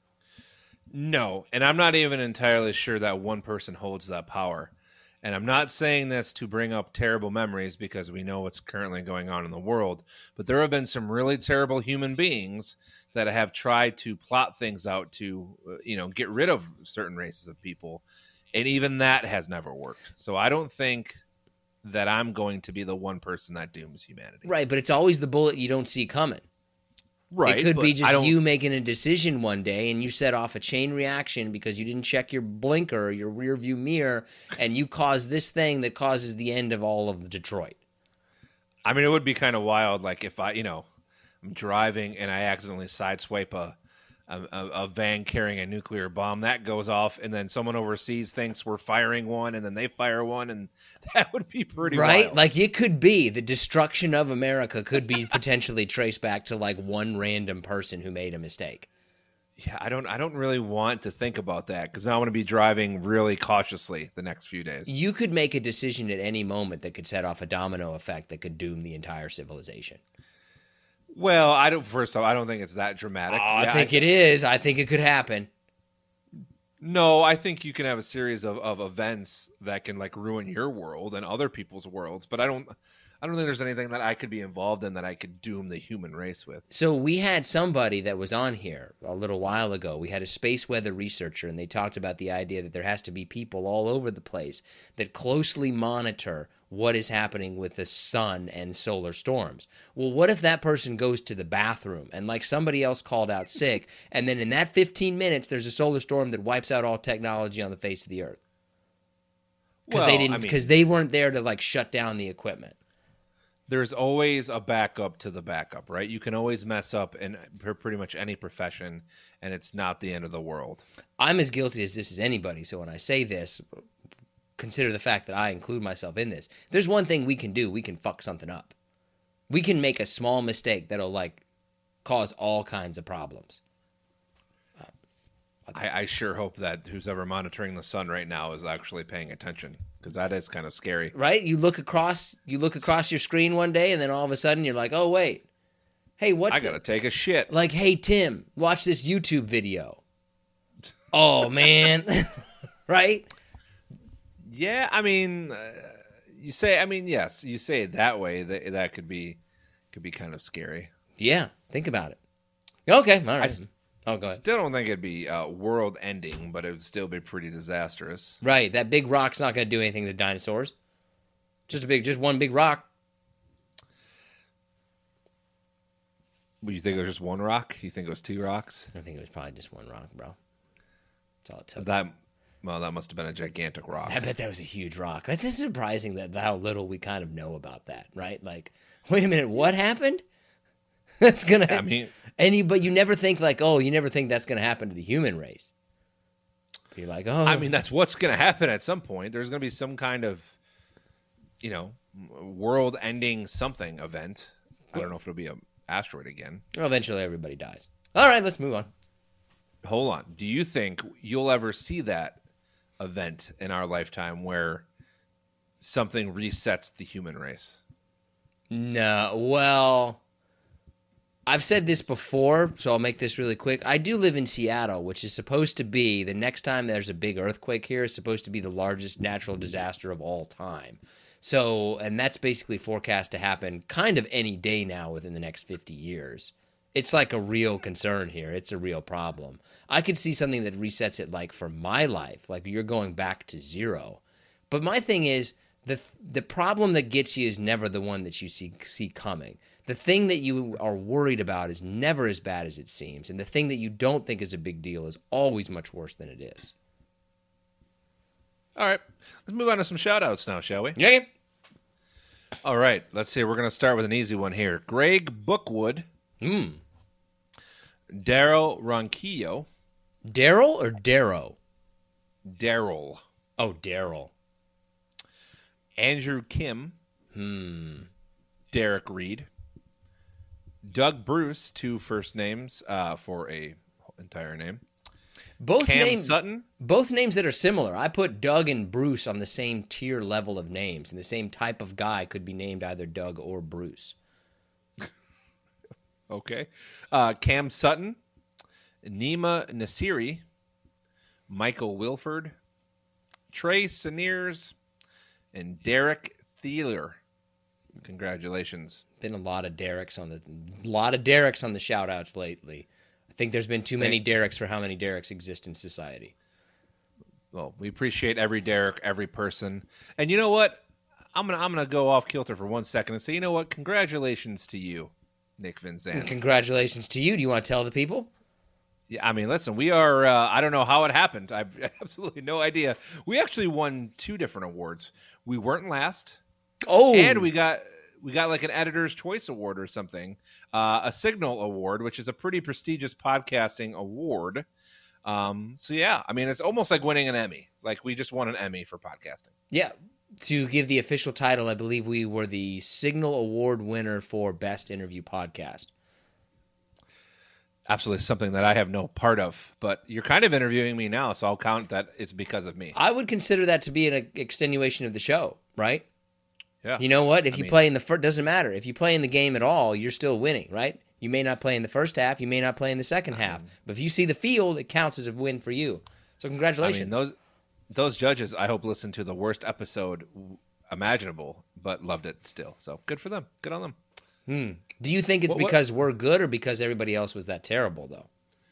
No, and I'm not even entirely sure that one person holds that power. And I'm not saying this to bring up terrible memories because we know what's currently going on in the world, but there have been some really terrible human beings that have tried to plot things out to, get rid of certain races of people, and even that has never worked. So I don't think that I'm going to be the one person that dooms humanity.
Right, but it's always the bullet you don't see coming.
Right.
It could be just you making a decision one day and you set off a chain reaction because you didn't check your blinker or your rear view mirror and you cause this thing that causes the end of all of Detroit.
I mean, it would be kind of wild, like if I'm driving and I accidentally sideswipe a van carrying a nuclear bomb. That goes off, and then someone overseas thinks we're firing one, and then they fire one, and that would be pretty wild.
Like it could be the destruction of America could be potentially traced back to like one random person who made a mistake.
Yeah, I don't really want to think about that because I want to be driving really cautiously the next few days.
You could make a decision at any moment that could set off a domino effect that could doom the entire civilization.
Well, I don't think it's that dramatic.
I think it is. I think it could happen.
No, I think you can have a series of events that can like ruin your world and other people's worlds, but I don't think there's anything that I could be involved in that I could doom the human race with.
So we had somebody that was on here a little while ago. We had a space weather researcher, and they talked about the idea that there has to be people all over the place that closely monitor what is happening with the sun and solar storms. Well, what if that person goes to the bathroom and like somebody else called out sick, and then in that 15 minutes there's a solar storm that wipes out all technology on the face of the earth? Because they weren't there to like shut down the equipment.
There's always a backup to the backup, right? You can always mess up in pretty much any profession, and it's not the end of the world.
I'm as guilty as this as anybody, so when I say this, consider the fact that I include myself in this. If there's one thing we can do, we can fuck something up. We can make a small mistake that'll like cause all kinds of problems.
I sure hope that who's ever monitoring the sun right now is actually paying attention, because that is kind of scary.
Right? You look across your screen one day, and then all of a sudden you're like, oh wait, hey, I
gotta take a shit.
Like, hey Tim, watch this YouTube video. Oh man, right?
Yeah, I mean, yes, you say it that way. That could be kind of scary.
Yeah, think about it. Okay, all right. Go ahead.
Still don't think it'd be world ending, but it would still be pretty disastrous.
Right, that big rock's not going to do anything to dinosaurs. Just one big rock.
Well, you think it was just one rock? You think it was two rocks?
I think it was probably just one rock, bro. That's all it took.
That must have been a gigantic rock.
I bet that was a huge rock. That's just surprising how little we kind of know about that, right? Like, wait a minute, what happened? That's gonna. I mean, but you never think that's gonna happen to the human race. You're like, oh.
I mean, that's what's gonna happen at some point. There's gonna be some kind of, world-ending something event. I don't know if it'll be an asteroid again.
Well, eventually everybody dies. All right, let's move on.
Hold on. Do you think you'll ever see that event in our lifetime where something resets the human race?
No. Well, I've said this before, so I'll make this really quick. I do live in Seattle, which is supposed to be, the next time there's a big earthquake here, is supposed to be the largest natural disaster of all time. So, and that's basically forecast to happen kind of any day now within the next 50 years. It's like a real concern here. It's a real problem. I could see something that resets it like for my life, like you're going back to zero. But my thing is, the problem that gets you is never the one that you see coming. The thing that you are worried about is never as bad as it seems. And the thing that you don't think is a big deal is always much worse than it is.
All right. Let's move on to some shout-outs now, shall we?
Yeah.
All right. Let's see. We're going to start with an easy one here. Greg Bookwood. Daryl Ronquillo.
Daryl or Darrow?
Daryl.
Oh, Daryl.
Andrew Kim. Derek Reed. Doug Bruce, 2 first names for a entire name. Cam Sutton.
Both names that are similar. I put Doug and Bruce on the same tier level of names, and the same type of guy could be named either Doug or Bruce.
Okay. Cam Sutton, Nima Nasiri, Michael Wilford, Trey Seniers, and Derek Thieler. Congratulations.
Been a lot of Dereks on the shout outs lately. I think there's been too many Dereks for how many Dereks exist in society.
Well, we appreciate every Derek, every person. And you know what? I'm gonna go off kilter for 1 second and say, you know what? Congratulations to you, Nick Vinzant.
Congratulations to you. Do you want to tell the people?
Yeah, I mean, listen, we are, I don't know how it happened. I've absolutely no idea. We actually won 2 different awards. We weren't last.
Oh.
And we got like an Editor's Choice Award or something, a Signal Award, which is a pretty prestigious podcasting award. So, yeah, I mean, it's almost like winning an Emmy. Like, we just won an Emmy for podcasting.
Yeah. To give the official title, I believe we were the Signal Award winner for Best Interview Podcast.
Absolutely something that I have no part of, but you're kind of interviewing me now, so I'll count that it's because of me.
I would consider that to be an extenuation of the show, right?
Yeah.
You know what? If you play in the first, doesn't matter. If you play in the game at all, you're still winning, right? You may not play in the first half, you may not play in the second half, but if you see the field, it counts as a win for you. So congratulations.
I mean, those judges, I hope, listened to the worst episode imaginable, but loved it still. So good for them. Good on them.
Do you think it's because we're good or because everybody else was that terrible, though?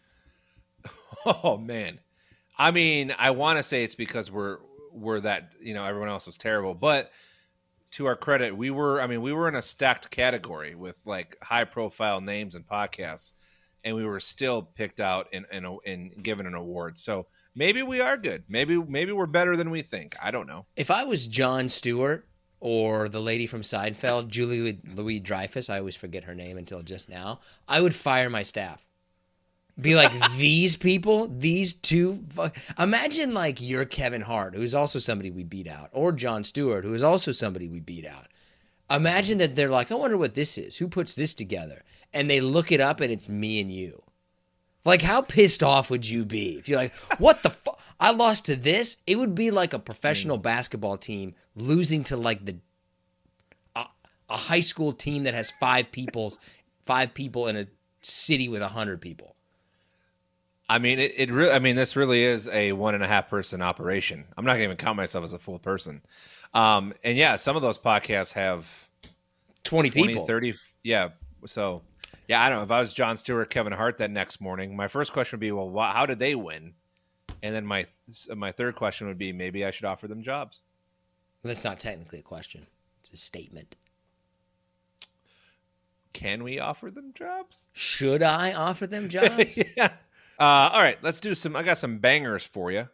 Oh, man. I mean, I want to say it's because we're that, everyone else was terrible. But to our credit, we were in a stacked category with, like, high-profile names and podcasts, and we were still picked out and given an award. So maybe we are good. Maybe we're better than we think. I don't know.
If I was Jon Stewart or the lady from Seinfeld, Julie Louis-Dreyfus, I always forget her name until just now, I would fire my staff. Be like, these people, these two, imagine like you're Kevin Hart, who's also somebody we beat out, or Jon Stewart, who is also somebody we beat out. Imagine that they're like, I wonder what this is. Who puts this together? And they look it up and it's me and you. Like, how pissed off would you be if you're like, what the fuck? I lost to this? It would be like a professional basketball team losing to like a high school team that has 5 people in a city with 100 people.
I mean, this really is a 1.5 person operation. I'm not going to even count myself as a full person. And yeah, some of those podcasts have
20 people,
30. Yeah. So yeah, I don't know. If I was Jon Stewart, Kevin Hart that next morning, my first question would be, well, how did they win? And then my third question would be, maybe I should offer them jobs.
That's not technically a question. It's a statement.
Can we offer them jobs?
Should I offer them jobs?
Yeah. All right, let's do I got some bangers for you.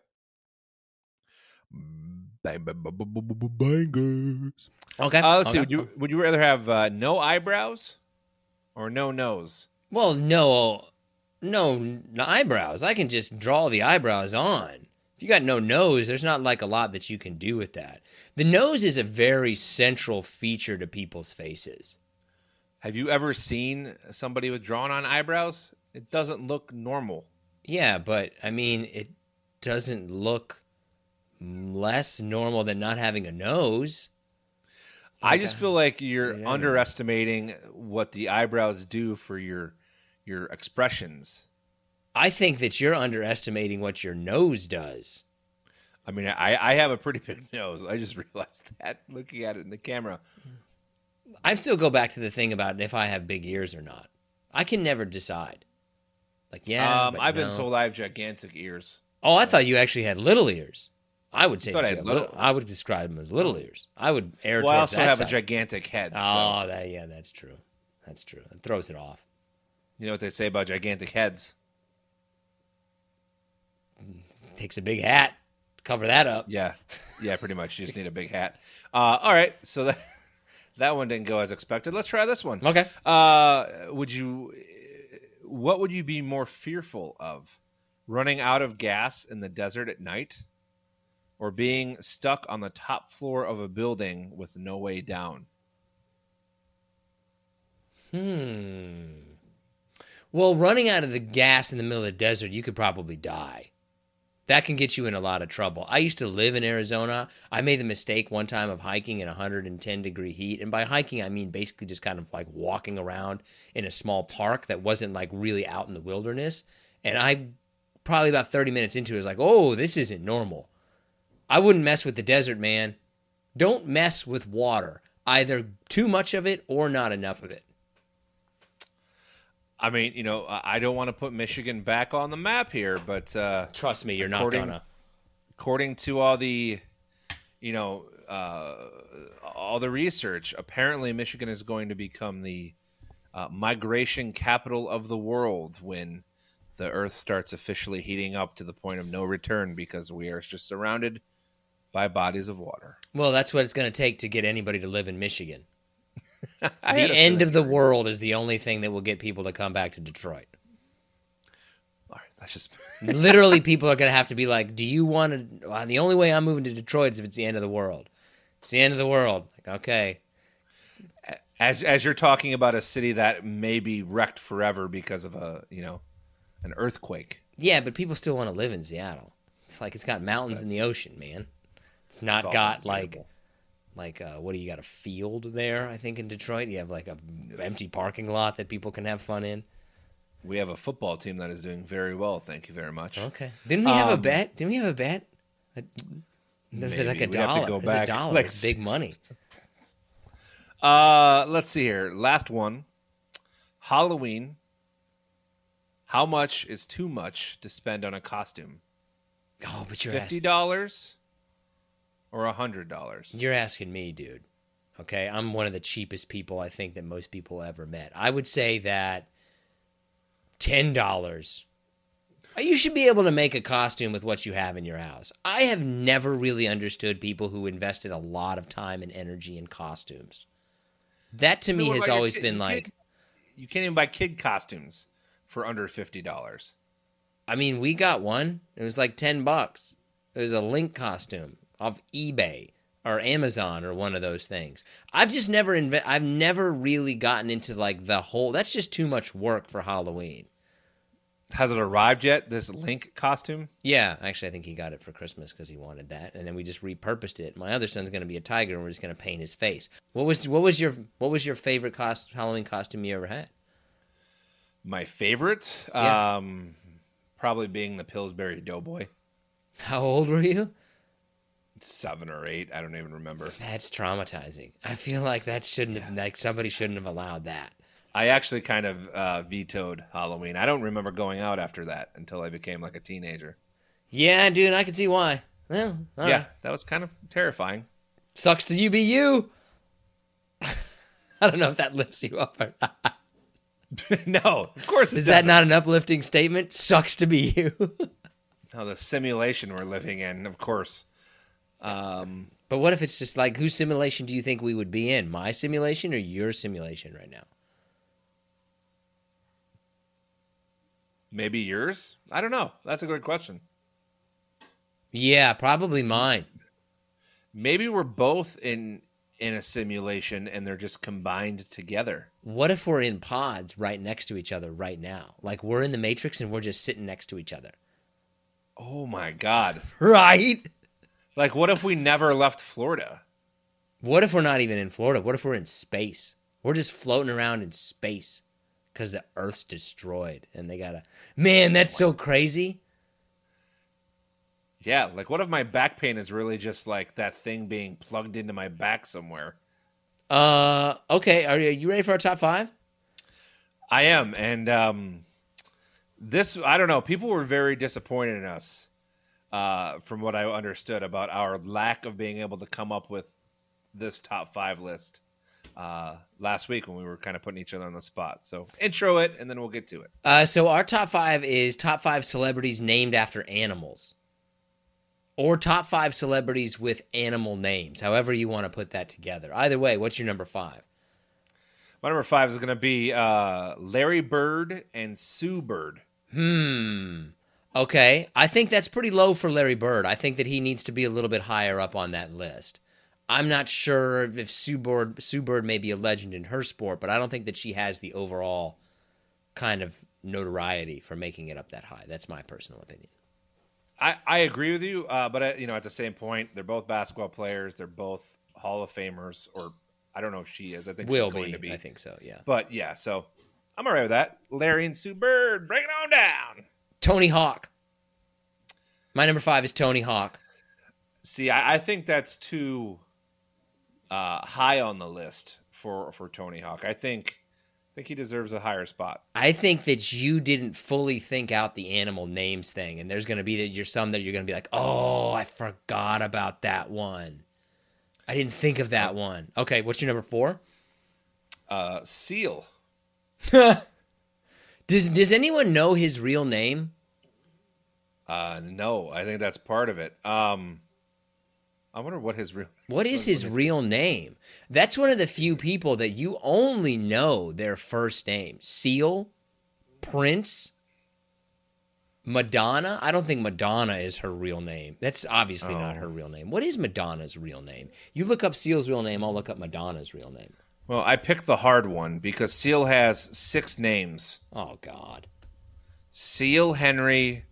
Bangers.
Okay.
Let's see. Would you rather have no eyebrows or no nose?
Well, no eyebrows. I can just draw the eyebrows on. If you got no nose, there's not like a lot that you can do with that. The nose is a very central feature to people's faces.
Have you ever seen somebody with drawn on eyebrows? It doesn't look normal.
Yeah, but I mean, it doesn't look less normal than not having a nose.
I just feel like you're underestimating what the eyebrows do for your expressions.
I think that you're underestimating what your nose does.
I mean, I have a pretty big nose. I just realized that looking at it in the camera.
I still go back to the thing about if I have big ears or not. I can never decide. Like, yeah,
I've been told I have gigantic ears.
Oh, I thought you actually had little ears. I would say
I
would describe them as little ears. I would err
well,
towards that
I also have
side.
a gigantic head.
Oh,
so.
that's true. That's true. It throws it off.
You know what they say about gigantic heads?
Takes a big hat to cover that up.
Yeah, pretty much. You just need a big hat. All right, so that one didn't go as expected. Let's try this one.
Okay.
What would you be more fearful of? Running out of gas in the desert at night, or being stuck on the top floor of a building with no way down?
Well, running out of the gas in the middle of the desert, you could probably die. That can get you in a lot of trouble. I used to live in Arizona. I made the mistake one time of hiking in 110-degree heat. And by hiking, I mean basically just kind of like walking around in a small park that wasn't like really out in the wilderness. And I probably about 30 minutes into it was like, oh, this isn't normal. I wouldn't mess with the desert, man. Don't mess with water. Either too much of it or not enough of it.
I mean, you know, I don't want to put Michigan back on the map here, but
trust me, you're not gonna.
According to all the, you know, all the research, apparently Michigan is going to become the migration capital of the world when the Earth starts officially heating up to the point of no return, because we are just surrounded by bodies of water.
Well, that's what it's going to take to get anybody to live in Michigan. The end of the world is the only thing that will get people to come back to Detroit.
All right, that's just
literally people are going to have to be like, do you want to? Well, the only way I'm moving to Detroit is if it's the end of the world. It's the end of the world. Like, okay.
As you're talking about a city that may be wrecked forever because of an earthquake.
Yeah, but people still want to live in Seattle. It's like it's got mountains in the ocean, man. It's not got beautiful. What do you got, a field there, I think, in Detroit? You have like a empty parking lot that people can have fun in.
We have a football team that is doing very well, thank you very much.
Okay. Didn't we have a bet? Was it like $1?
Have to go back.
$1.
Like
it's big money.
Let's see here. Last one. Halloween. How much is too much to spend on a costume?
Oh, but you're
$50 or $100?
You're asking me, dude. Okay, I'm one of the cheapest people I think that most people ever met. I would say that $10. You should be able to make a costume with what you have in your house. I have never really understood people who invested a lot of time and energy in costumes. That to me has always been like...
You can't even buy kid costumes for under $50.
I mean, we got one. It was like $10. It was a Link costume off eBay or Amazon or one of those things. I've just never I've never really gotten into like the whole... That's just too much work for Halloween.
Has it arrived yet, this Link costume?
Yeah, actually, I think he got it for Christmas because he wanted that, and then we just repurposed it. My other son's going to be a tiger, and we're just going to paint his face. What was your favorite Halloween costume you ever had?
My favorite,
Yeah.
Probably being the Pillsbury Doughboy.
How old were you?
7 or 8, I don't even remember.
That's traumatizing. I feel like that shouldn't have, like somebody shouldn't have allowed that.
I actually kind of vetoed Halloween. I don't remember going out after that until I became like a teenager.
Yeah, dude, I can see why. Well, all
yeah,
right.
that was kind of terrifying.
Sucks to you be you. I don't know if that lifts you up or not.
No, of course it
Is
doesn't.
that not an uplifting statement? Sucks to be you.
No, the simulation we're living in, of course.
But what if it's just like, whose simulation do you think we would be in? My simulation or your simulation right now?
Maybe yours? I don't know. That's a good question.
Yeah, probably mine.
Maybe we're both in a simulation and they're just combined together.
What if we're in pods right next to each other right now? Like we're in the Matrix and we're just sitting next to each other.
Oh my God.
Right?
Like, what if we never left Florida?
What if we're not even in Florida? What if we're in space? We're just floating around in space because the Earth's destroyed and they gotta... Man, that's so crazy.
Yeah, like what if my back pain is really just like that thing being plugged into my back somewhere?
Okay, are you ready for our top 5?
I am, and this, I don't know, people were very disappointed in us, from what I understood about our lack of being able to come up with this top 5 list last week when we were kind of putting each other on the spot. So intro it, and then we'll get to it.
So our top 5 is top 5 celebrities named after animals. Or top 5 celebrities with animal names, however you want to put that together. Either way, what's your number 5?
My number 5 is going to be Larry Bird and Sue Bird.
Okay, I think that's pretty low for Larry Bird. I think that he needs to be a little bit higher up on that list. I'm not sure if Sue Bird may be a legend in her sport, but I don't think that she has the overall kind of notoriety for making it up that high. That's my personal opinion.
I agree with you, but at the same point, they're both basketball players. They're both Hall of Famers, or I don't know if she is. I think
Will
she's going
be.
to be.
I think so. Yeah.
But yeah, so I'm all right with that. Larry and Sue Bird, bring it on down.
Tony Hawk. My number 5 is Tony Hawk.
See, I think that's too high on the list for Tony Hawk. I think he deserves a higher spot.
I think that you didn't fully think out the animal names thing, and there's going to be some that you're going to be like, oh, I forgot about that one. I didn't think of that one. Okay, what's your number 4?
Seal.
Does anyone know his real name?
No, I think that's part of it. I wonder what his real.
What is his real name? That's one of the few people that you only know their first name. Seal, Prince, Madonna. I don't think Madonna is her real name. That's obviously not her real name. What is Madonna's real name? You look up Seal's real name, I'll look up Madonna's real name.
Well, I picked the hard one because Seal has 6 names.
Oh, God.
Seal Henry,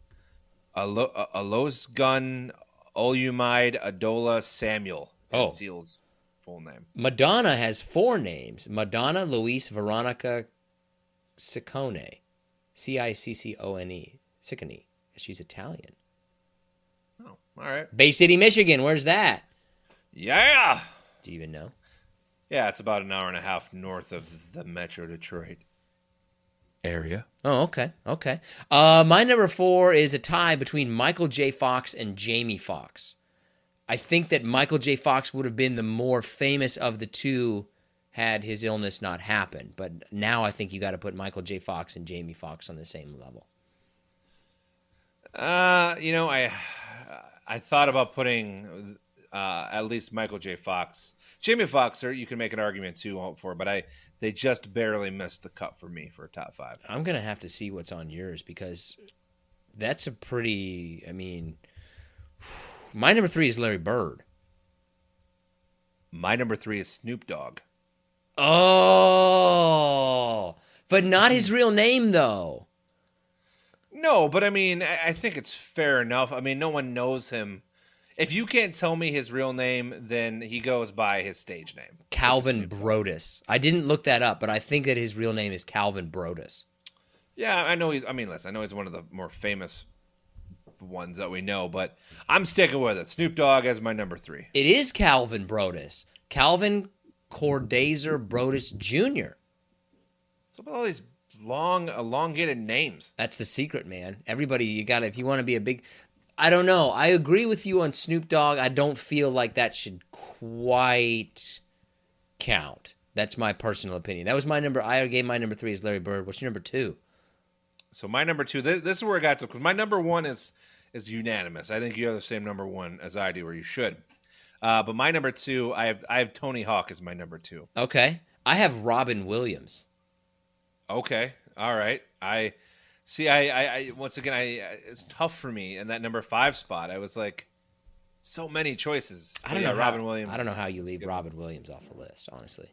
Alosgun, Olumide, Adola, Samuel. Seal's full name.
Madonna has 4 names. Madonna Luis Veronica Ciccone. Ciccone. Ciccone. She's Italian.
Oh, all right.
Bay City, Michigan. Where's that?
Yeah.
Do you even know?
Yeah, it's about an hour and a half north of the Metro Detroit area.
Oh, okay. Okay. My number 4 is a tie between Michael J. Fox and Jamie Foxx. I think that Michael J. Fox would have been the more famous of the two had his illness not happened. But now I think you got to put Michael J. Fox and Jamie Foxx on the same level.
I thought about putting at least Michael J. Fox. Jamie Foxx, you can make an argument too for, but they just barely missed the cut for me for a top 5.
I'm going to have to see what's on yours because that's a pretty, my number 3 is Larry Bird.
My number 3 is Snoop Dogg.
Oh, but not his real name though.
No, but I think it's fair enough. No one knows him. If you can't tell me his real name, then he goes by his stage name.
Calvin Brodus. I didn't look that up, but I think that his real name is Calvin Brodus.
Yeah, I know listen, I know he's one of the more famous ones that we know, but I'm sticking with it. Snoop Dogg as my number 3.
It is Calvin Brodus. Calvin Cordazer Brodus Jr.
What's up with all these long, elongated names?
That's the secret, man. Everybody, if you want to be a big... I don't know. I agree with you on Snoop Dogg. I don't feel like that should quite count. That's my personal opinion. That was my number. I gave my number 3 is Larry Bird. What's your number 2?
So my number 2, this is where I got to, because my number 1 is unanimous. I think you have the same number 1 as I do, or you should. But my number 2, I have Tony Hawk as my number 2.
Okay. I have Robin Williams.
Okay. All right. I once again, it's tough for me in that number 5 spot. I was like, so many choices.
I don't know
Robin Williams.
I don't know how you leave Robin Williams off the list, honestly.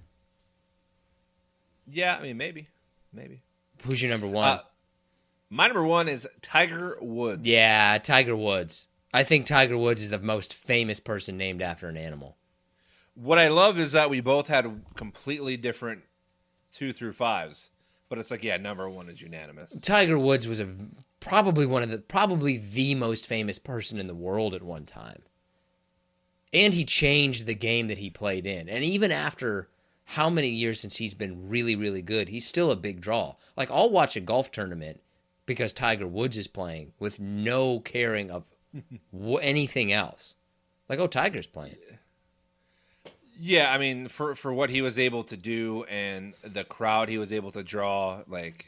Yeah, maybe.
Who's your number 1?
My number 1 is Tiger Woods.
Yeah, Tiger Woods. I think Tiger Woods is the most famous person named after an animal.
What I love is that we both had completely different 2 through 5s. But it's like, number 1 is unanimous.
Tiger Woods was probably the most famous person in the world at one time. And he changed the game that he played in. And even after how many years since he's been really, really good, he's still a big draw. Like, I'll watch a golf tournament because Tiger Woods is playing with no caring of anything else. Like, oh, Tiger's playing.
Yeah, for what he was able to do and the crowd he was able to draw,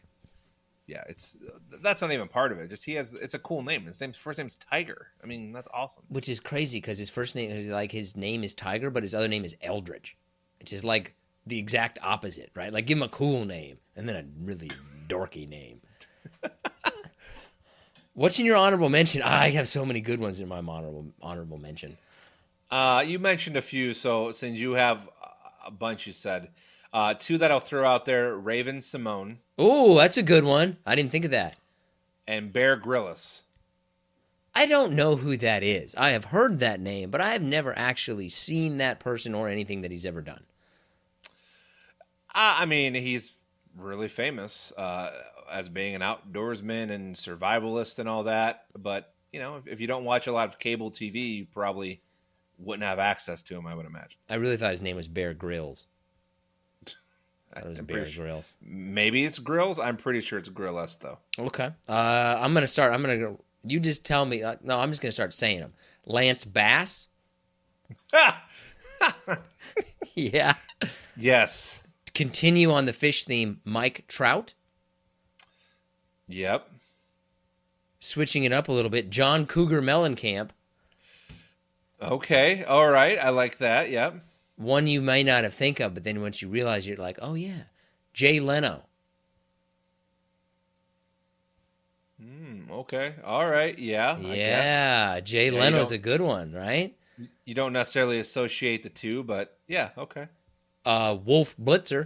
that's not even part of it. Just it's a cool name. His first name's Tiger. That's awesome.
Which is crazy because his first name is his name is Tiger, but his other name is Eldridge. It's just like the exact opposite, right? Like give him a cool name and then a really dorky name. What's in your honorable mention? I have so many good ones in my honorable mention.
You mentioned a few, so since you have a bunch, you said 2 that I'll throw out there: Raven Simone.
Oh, that's a good one. I didn't think of that.
And Bear Grylls.
I don't know who that is. I have heard that name, but I have never actually seen that person or anything that he's ever done.
I mean, he's really famous as being an outdoorsman and survivalist and all that. But, if you don't watch a lot of cable TV, you probably wouldn't have access to him, I would imagine.
I really thought his name was Bear Grylls. I thought it was Bear Grylls.
Maybe it's Grills. I'm pretty sure it's Grillus, though.
Okay. I'm going to start. I'm going to go. You just tell me. No, I'm just going to start saying them. Lance Bass. Yeah.
Yes.
Continue on the fish theme. Mike Trout.
Yep.
Switching it up a little bit. John Cougar Mellencamp.
Okay. All right. I like that. Yep.
One you may not have think of, but then once you realize, you're like, oh, yeah. Jay Leno.
Okay. All right. Yeah.
Yeah. Jay Leno's a good one, right?
You don't necessarily associate the two, but yeah. Okay.
Wolf Blitzer.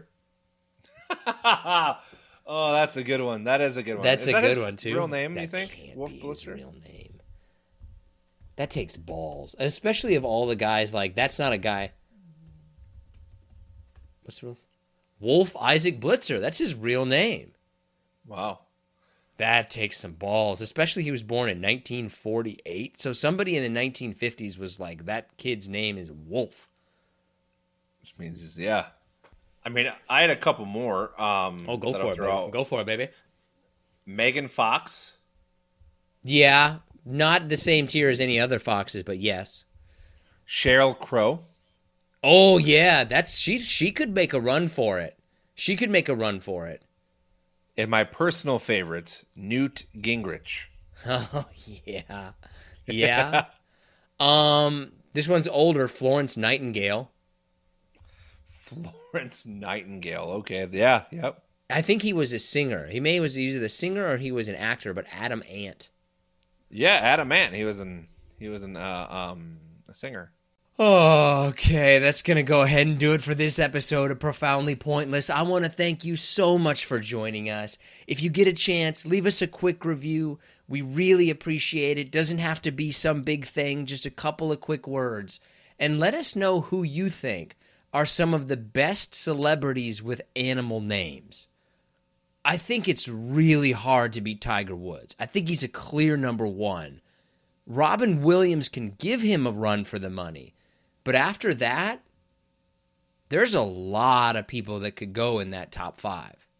Oh, that's a good one. That is a good one.
That's
is
a
that
good
his
one, too.
Real name,
that
you think?
Can't
Wolf
be
Blitzer?
His real name. That takes balls. Especially of all the guys, like, that's not a guy. What's the real? Wolf Isaac Blitzer. That's his real name.
Wow.
That takes some balls. Especially he was born in 1948. So somebody in the 1950s was like, that kid's name is Wolf.
Which means, yeah. I mean, I had a couple more.
Go for it, baby. Go for it, baby.
Megan Fox.
Yeah. Not the same tier as any other foxes, but yes.
Sheryl Crow.
Oh, yeah. She could make a run for it. She could make a run for it.
And my personal favorite, Newt Gingrich.
Oh, yeah. Yeah. This one's older, Florence Nightingale.
Florence Nightingale. Okay. Yeah. Yep.
I think he was a singer. He was either the singer or he was an actor, but Adam Ant.
Yeah, Adam Ant. He was a singer.
Okay, that's going to go ahead and do it for this episode of Profoundly Pointless. I want to thank you so much for joining us. If you get a chance, leave us a quick review. We really appreciate it. Doesn't have to be some big thing, just a couple of quick words. And let us know who you think are some of the best celebrities with animal names. I think it's really hard to beat Tiger Woods. I think he's a clear number one. Robin Williams can give him a run for the money. But after that, there's a lot of people that could go in that top five.